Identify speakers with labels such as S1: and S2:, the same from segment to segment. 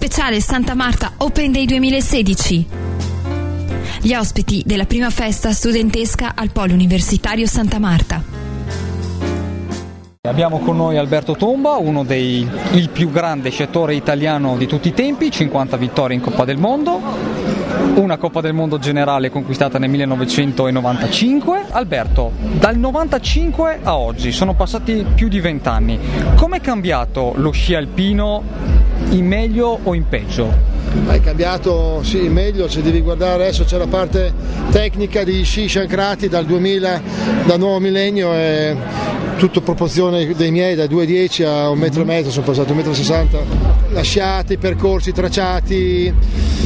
S1: speciale Santa Marta Open Day 2016. Gli ospiti della prima festa studentesca al Polo Universitario Santa Marta.
S2: Abbiamo con noi Alberto Tomba, il più grande sciatore italiano di tutti i tempi, 50 vittorie in Coppa del Mondo, una Coppa del Mondo generale conquistata nel 1995. Alberto, dal 95 a oggi sono passati più di 20 anni. Com'è cambiato lo sci alpino, in meglio o in peggio?
S3: È cambiato, sì, in meglio. Se devi guardare adesso c'è la parte tecnica di sci sciancrati dal 2000, dal nuovo millennio, è tutto proporzione dei miei, da 2,10 a 1,5 m, sono passato 1,60 m, lasciati, percorsi tracciati,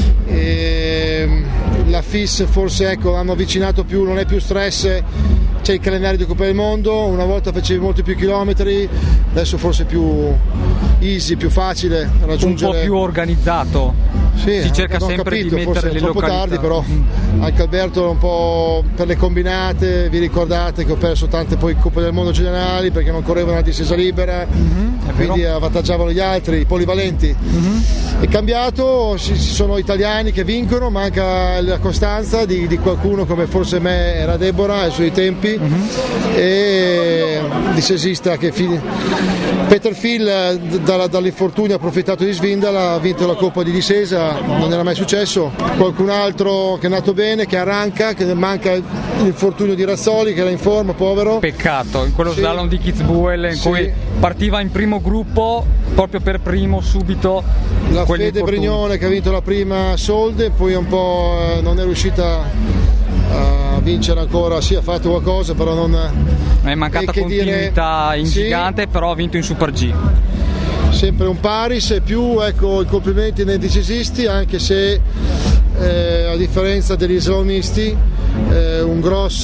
S3: la FIS forse hanno avvicinato più, non è più stress, c'è il calendario di Coppa del Mondo, una volta facevi molti più chilometri, adesso forse più easy, più facile raggiungere.
S2: Un po' più organizzato.
S3: Sì,
S2: si cerca sempre di mettere
S3: forse
S2: le
S3: troppo
S2: località.
S3: Tardi, però anche Alberto un po' per le combinate, vi ricordate che ho perso tante poi Coppe del Mondo generali perché non correvano la distesa libera, quindi avvantaggiavano gli altri, i polivalenti. È cambiato, ci sono italiani che vincono, manca la costanza di qualcuno come forse me era Deborah ai suoi tempi, e di Sesista che Peter Phil dall'infortunio ha approfittato di Svindala, ha vinto la Coppa di discesa, non era mai successo. Qualcun altro che è nato bene, che arranca, che manca l'infortunio di Razzoli che era in forma, povero.
S2: Peccato, in quello slalom di Kitzbühel in cui partiva in primo gruppo, proprio per primo, subito.
S3: La Fede Brignone che ha vinto la prima Solde, poi un po' non è riuscita a vincere ancora, sì, ha fatto qualcosa, però non
S2: è mancata continuità in gigante, però ha vinto in Super G.
S3: Sempre un Paris e più, ecco, i complimenti nei dicesisti, anche se a differenza degli slalomisti un Gross,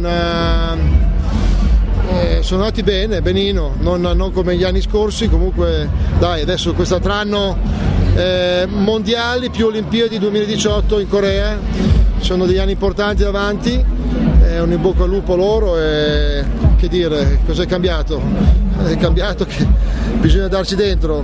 S3: sono andati bene, benino, non come gli anni scorsi, comunque dai, adesso quest'altro anno mondiali più Olimpiadi 2018 in Corea, sono degli anni importanti davanti, un in bocca al lupo loro, e che dire, cos'è cambiato? È cambiato che bisogna darci dentro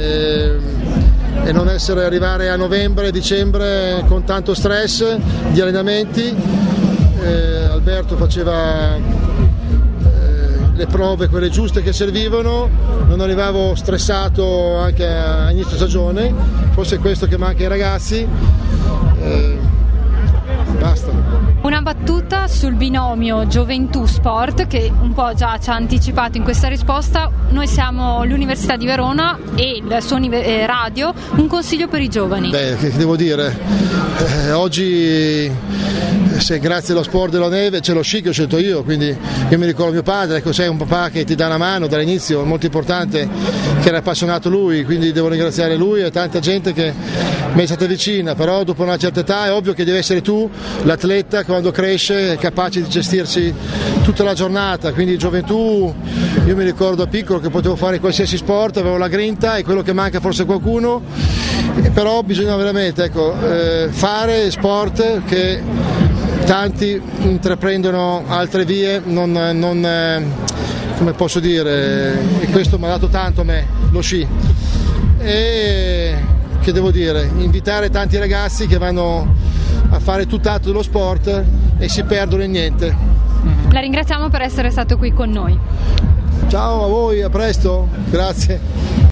S3: e non arrivare a novembre, dicembre con tanto stress di allenamenti. Alberto faceva le prove, quelle giuste che servivano, non arrivavo stressato anche a inizio stagione, forse è questo che manca ai ragazzi. Basta.
S4: Una battuta sul binomio gioventù-sport che un po' già ci ha anticipato in questa risposta. Noi siamo l'Università di Verona e la sua radio, un consiglio per i giovani.
S3: Beh, che devo dire? Oggi, se grazie allo sport della neve c'è lo sci che ho scelto io, quindi io mi ricordo mio padre, ecco, sei un papà che ti dà una mano dall'inizio, è molto importante, che era appassionato lui, quindi devo ringraziare lui e tanta gente che mi è stata vicina, però dopo una certa età è ovvio che deve essere tu l'atleta quando cresce è capace di gestirsi tutta la giornata, quindi in gioventù io mi ricordo a piccolo che potevo fare qualsiasi sport, avevo la grinta, e quello che manca forse a qualcuno, però bisogna veramente fare sport, che tanti intraprendono altre vie, come posso dire, e questo mi ha dato tanto a me, lo sci. E che devo dire, invitare tanti ragazzi che vanno a fare tutt'altro dello sport e si perdono in niente.
S4: La ringraziamo per essere stato qui con noi.
S3: Ciao a voi, a presto, grazie.